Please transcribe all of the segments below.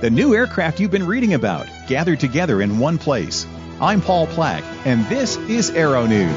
the new aircraft you've been reading about, gathered together in one place. I'm Paul Plack, and this is Aero News.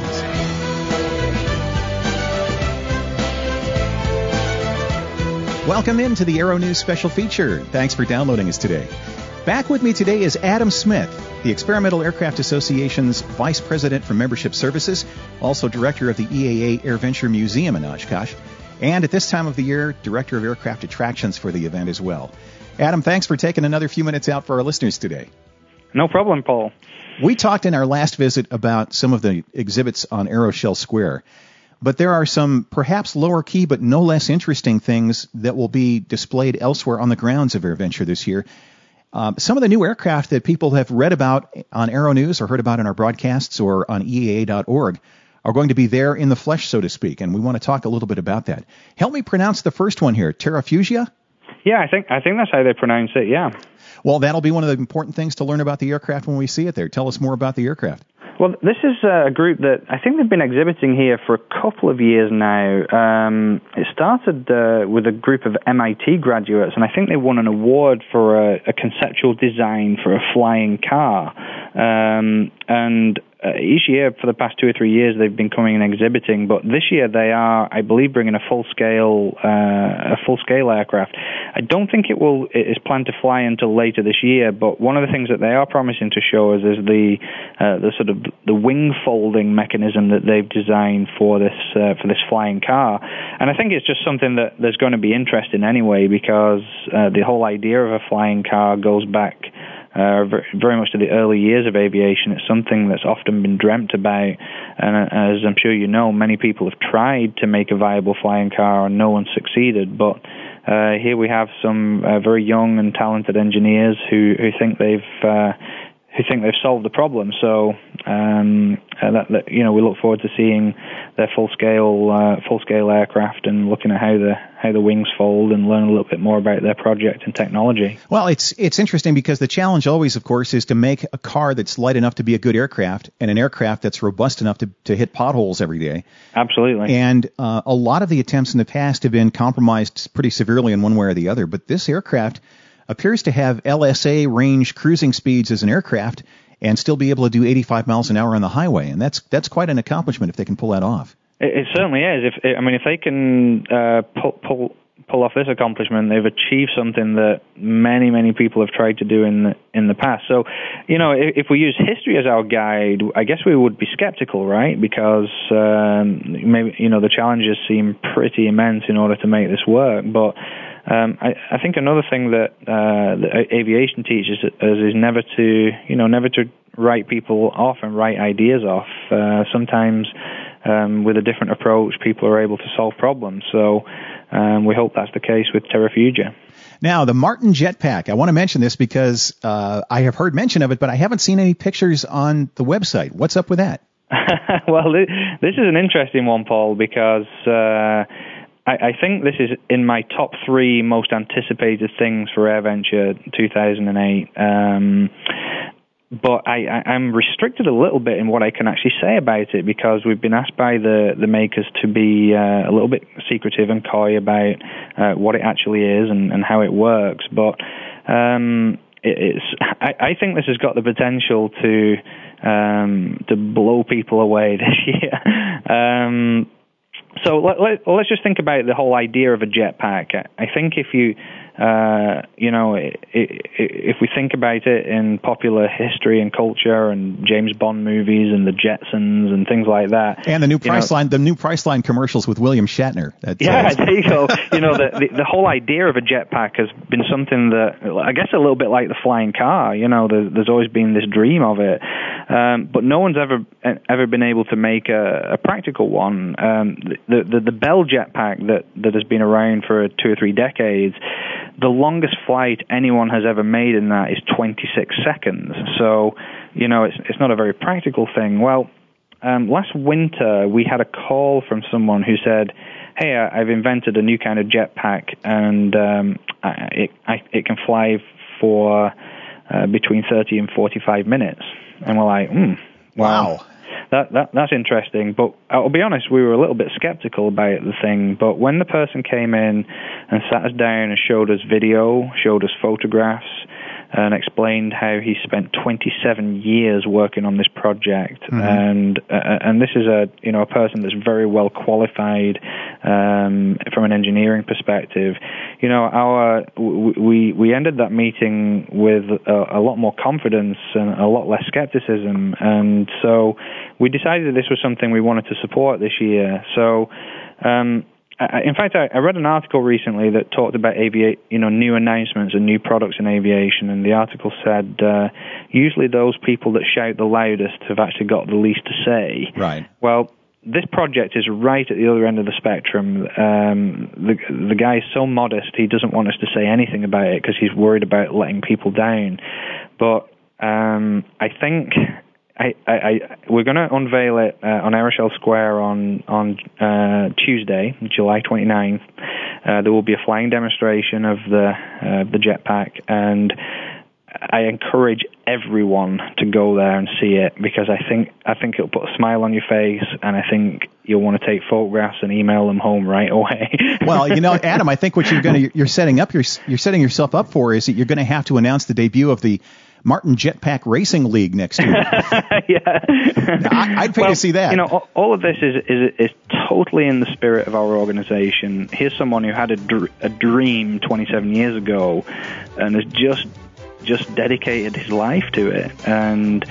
Welcome into the Aero News special feature. Thanks for downloading us today. Back with me today is Adam Smith, the Experimental Aircraft Association's Vice President for Membership Services, also Director of the EAA AirVenture Museum in Oshkosh, and at this time of the year, Director of Aircraft Attractions for the event as well. Adam, thanks for taking another few minutes out for our listeners today. No problem, Paul. We talked in our last visit about some of the exhibits on Aeroshell Square, but there are some perhaps lower key but no less interesting things that will be displayed elsewhere on the grounds of AirVenture this year. Some of the new aircraft that people have read about on Aero News or heard about in our broadcasts or on EAA.org are going to be there in the flesh, so to speak, and we want to talk a little bit about that. Help me pronounce the first one here, Terrafugia? Yeah, I think that's how they pronounce it, yeah. Well, that'll be one of the important things to learn about the aircraft when we see it there. Tell us more about the aircraft. Well, this is a group that I think they've been exhibiting here for a couple of years now. It started with a group of MIT graduates, and I think they won an award for a conceptual design for a flying car. And each year for the past 2 or 3 years they've been coming and exhibiting, but this year they are, I believe, bringing a full-scale aircraft. I don't think it is planned to fly until later this year, but one of the things that they are promising to show us is the sort of the wing folding mechanism that they've designed for this flying car. And I think it's just something that there's going to be interest in anyway, because the whole idea of a flying car goes back very much to the early years of aviation. It's something that's often been dreamt about, and as I'm sure you know, many people have tried to make a viable flying car and no one succeeded. But here we have some very young and talented engineers who think they've solved the problem. So we look forward to seeing their full scale aircraft and looking at how the wings fold and learn a little bit more about their project and technology. Well, it's interesting because the challenge always, of course, is to make a car that's light enough to be a good aircraft and an aircraft that's robust enough to hit potholes every day. Absolutely. And a lot of the attempts in the past have been compromised pretty severely in one way or the other. But this aircraft appears to have LSA range cruising speeds as an aircraft and still be able to do 85 miles an hour on the highway. And that's quite an accomplishment if they can pull that off. It certainly is. If they can pull off this accomplishment, they've achieved something that many people have tried to do in the past. So, if we use history as our guide, I guess we would be skeptical, right? Because maybe the challenges seem pretty immense in order to make this work. But I think another thing that aviation teaches us is never to write people off and write ideas off. Sometimes with a different approach, people are able to solve problems. So we hope that's the case with Terrafugia. Now, the Martin Jetpack, I want to mention this because I have heard mention of it, but I haven't seen any pictures on the website. What's up with that? Well, this is an interesting one, Paul, because I think this is in my top 3 most anticipated things for AirVenture 2008. But I'm restricted a little bit in what I can actually say about it, because we've been asked by the makers to be a little bit secretive and coy about what it actually is and how it works. But I think this has got the potential to blow people away this year. So let's just think about the whole idea of a jetpack. I think if you if we think about it in popular history and culture and James Bond movies and the Jetsons and things like that, and the new Priceline commercials with William Shatner. There you go. The whole idea of a jetpack has been something that, I guess, a little bit like the flying car. There's always been this dream of it, but no one's ever been able to make a practical one. The Bell jetpack that has been around for 2 or 3 decades. The longest flight anyone has ever made in that is 26 seconds. So, it's not a very practical thing. Well, last winter we had a call from someone who said, "Hey, I've invented a new kind of jetpack, and it can fly for between 30 and 45 minutes." And we're like, wow. that's interesting. But I'll be honest, we were a little bit skeptical about the thing. But when the person came in and sat us down and showed us video, showed us photographs, and explained how he spent 27 years working on this project, and this is a person that's very well qualified from an engineering perspective. We ended that meeting with a lot more confidence and a lot less skepticism, and so we decided that this was something we wanted to support this year. So. In fact, I read an article recently that talked about new announcements and new products in aviation, and the article said usually those people that shout the loudest have actually got the least to say. Right. Well, this project is right at the other end of the spectrum. The guy is so modest, he doesn't want us to say anything about it because he's worried about letting people down. But I think... we're going to unveil it on Aeroshell Square on Tuesday, July 29th. There will be a flying demonstration of the jetpack, and I encourage everyone to go there and see it because I think it'll put a smile on your face, and I think you'll want to take photographs and email them home right away. Well, Adam, I think what you're setting yourself up for is that you're going to have to announce the debut of the Martin Jetpack Racing League next year. Yeah. I'd pay to see that. All of this is totally in the spirit of our organization. Here's someone who had a dream 27 years ago and has just dedicated his life to it. And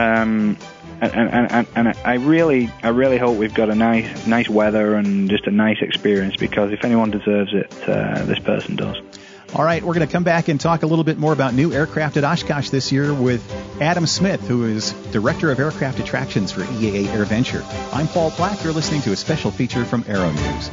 I really hope we've got a nice weather and just a nice experience, because if anyone deserves it, this person does. All right, we're going to come back and talk a little bit more about new aircraft at Oshkosh this year with Adam Smith, who is Director of Aircraft Attractions for EAA AirVenture. I'm Paul Black. You're listening to a special feature from Aero News.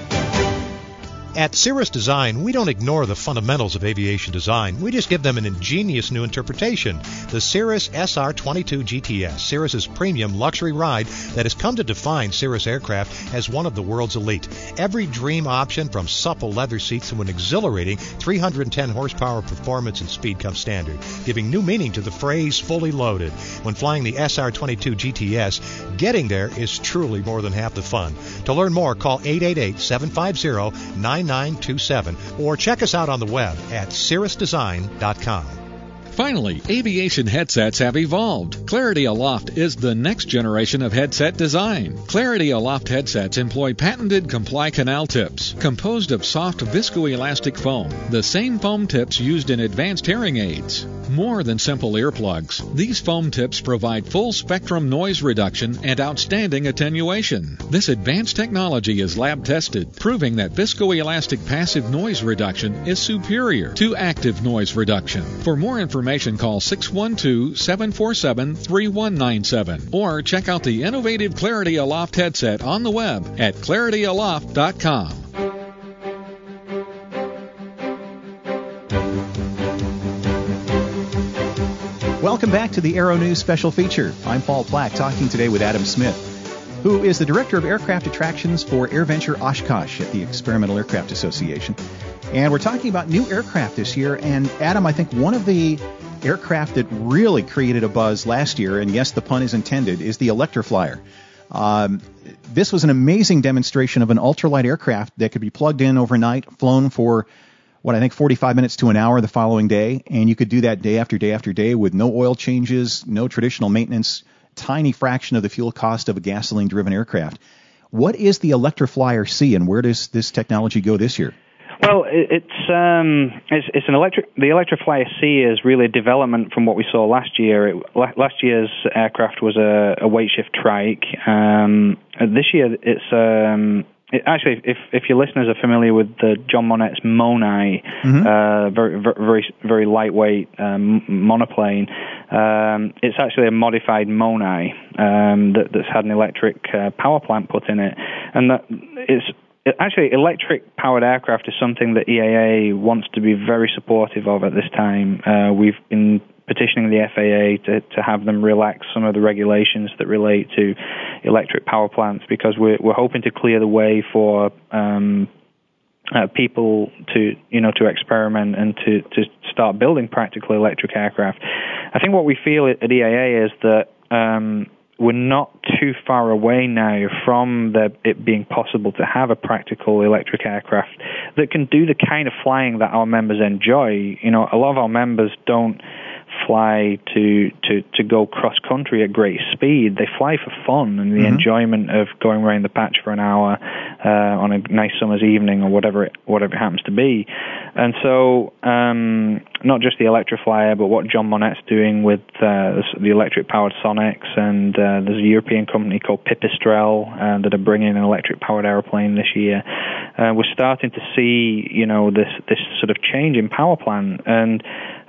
At Cirrus Design, we don't ignore the fundamentals of aviation design. We just give them an ingenious new interpretation. The Cirrus SR-22 GTS, Cirrus's premium luxury ride that has come to define Cirrus aircraft as one of the world's elite. Every dream option, from supple leather seats to an exhilarating 310 horsepower performance and speed, comes standard, giving new meaning to the phrase fully loaded. When flying the SR-22 GTS, getting there is truly more than half the fun. To learn more, call 888-750-9927 or check us out on the web at cirrusdesign.com. Finally, aviation headsets have evolved. Clarity Aloft is the next generation of headset design. Clarity Aloft headsets employ patented Comply Canal tips, composed of soft viscoelastic foam, the same foam tips used in advanced hearing aids. More than simple earplugs, these foam tips provide full-spectrum noise reduction and outstanding attenuation. This advanced technology is lab-tested, proving that viscoelastic passive noise reduction is superior to active noise reduction. For more information, call 612-747-3197 or check out the innovative Clarity Aloft headset on the web at clarityaloft.com. Welcome back to the Aero News special feature. I'm Paul Plack, talking today with Adam Smith, who is the Director of Aircraft Attractions for AirVenture Oshkosh at the Experimental Aircraft Association. And we're talking about new aircraft this year. And Adam, I think one of the aircraft that really created a buzz last year, and yes, the pun is intended, is the Electroflyer. This was an amazing demonstration of an ultralight aircraft that could be plugged in overnight, flown for, 45 minutes to an hour the following day. And you could do that day after day after day with no oil changes, no traditional maintenance, tiny fraction of the fuel cost of a gasoline-driven aircraft. What is the Electroflyer C, and where does this technology go this year? Well, it's an electric. The Electroflyer C is really a development from what we saw last year. Last year's aircraft was a weight shift trike. This year, actually, if your listeners are familiar with the John Monnet's Monai, very lightweight monoplane, it's actually a modified Monai that's had an electric power plant put in it, and that it's. Actually, electric-powered aircraft is something that EAA wants to be very supportive of at this time. We've been petitioning the FAA to have them relax some of the regulations that relate to electric power plants, because we're hoping to clear the way for people to experiment and to start building practical electric aircraft. I think what we feel at EAA is that we're not too far away now from it being possible to have a practical electric aircraft that can do the kind of flying that our members enjoy. You know, a lot of our members don't fly to go cross country at great speed. They fly for fun and the enjoyment of going around the patch for an hour on a nice summer's evening or whatever it happens to be. And so not just the Electroflyer, but what John Monnette's doing with the electric powered Sonics, and there's a European company called Pipistrel that are bringing an electric powered aeroplane this year. We're starting to see, you know, this sort of change in power plant, and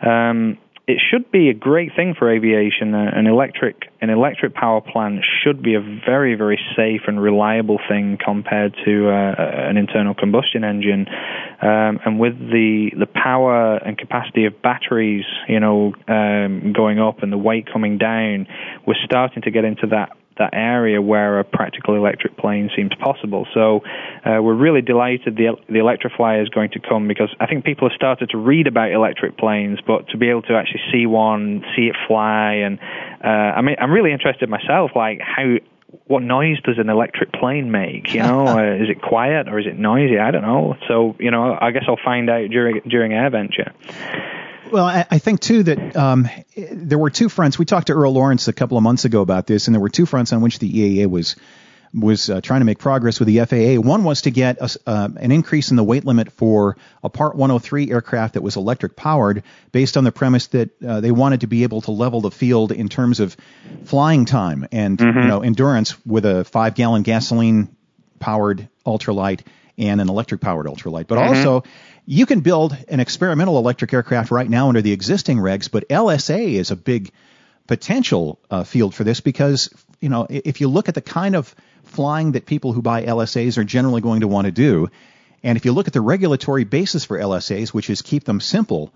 it should be a great thing for aviation. An electric power plant should be a very, very safe and reliable thing compared to an internal combustion engine. And with the power and capacity of batteries, you know, going up and the weight coming down, we're starting to get into that area where a practical electric plane seems possible. So we're really delighted the Electroflyer is going to come, because I think people have started to read about electric planes, but to be able to actually see one, see it fly, and I mean, I'm really interested myself, like what noise does an electric plane make? You know, is it quiet or is it noisy? I don't know. So, you know, I guess I'll find out during AirVenture. Well, I think, too, that there were two fronts. We talked to Earl Lawrence a couple of months ago about this, and there were two fronts on which the EAA was trying to make progress with the FAA. One was to get an increase in the weight limit for a Part 103 aircraft that was electric powered, based on the premise that they wanted to be able to level the field in terms of flying time and you know, endurance with a 5-gallon gasoline-powered ultralight and an electric-powered ultralight. But also, you can build an experimental electric aircraft right now under the existing regs, but LSA is a big potential field for this, because, you know, if you look at the kind of flying that people who buy LSAs are generally going to want to do, and if you look at the regulatory basis for LSAs, which is keep them simple,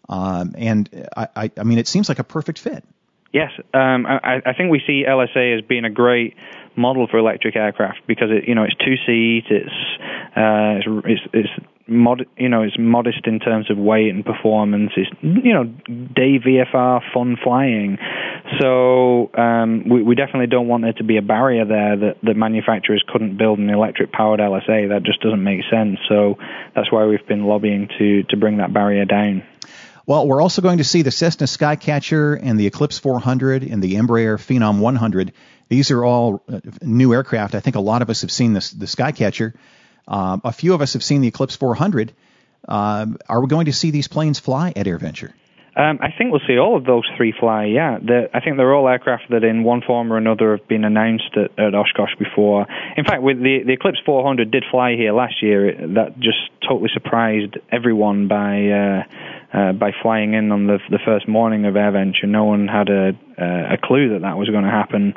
and I mean, it seems like a perfect fit. Yes, I think we see LSA as being a great model for electric aircraft, because it's two-seat, it's modest in terms of weight and performance. It's, you know, day VFR, fun flying. So we definitely don't want there to be a barrier there that manufacturers couldn't build an electric-powered LSA. That just doesn't make sense. So that's why we've been lobbying to bring that barrier down. Well, we're also going to see the Cessna Skycatcher and the Eclipse 400 and the Embraer Phenom 100. These are all new aircraft. I think a lot of us have seen the Skycatcher. A few of us have seen the Eclipse 400. Are we going to see these planes fly at AirVenture? I think we'll see all of those three fly, yeah. I think they're all aircraft that in one form or another have been announced at Oshkosh before. In fact, with the Eclipse 400 did fly here last year. That just totally surprised everyone by flying in on the first morning of AirVenture. No one had a clue that was going to happen.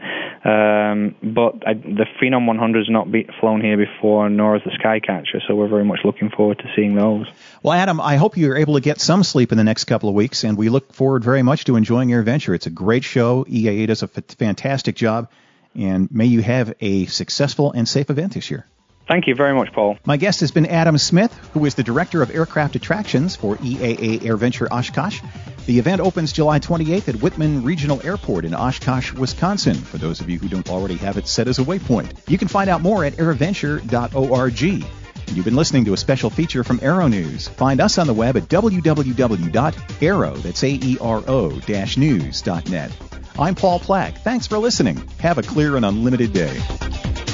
But the Phenom 100 has not flown here before, nor has the Skycatcher, so we're very much looking forward to seeing those. Well, Adam, I hope you're able to get some sleep in the next couple of weeks, and we look forward very much to enjoying AirVenture. It's a great show. EAA does a fantastic job, and may you have a successful and safe event this year. Thank you very much, Paul. My guest has been Adam Smith, who is the Director of Aircraft Attractions for EAA AirVenture Oshkosh. The event opens July 28th at Whitman Regional Airport in Oshkosh, Wisconsin, for those of you who don't already have it set as a waypoint. You can find out more at airventure.org. You've been listening to a special feature from Aero News. Find us on the web at www.aero-news.net. I'm Paul Plack. Thanks for listening. Have a clear and unlimited day.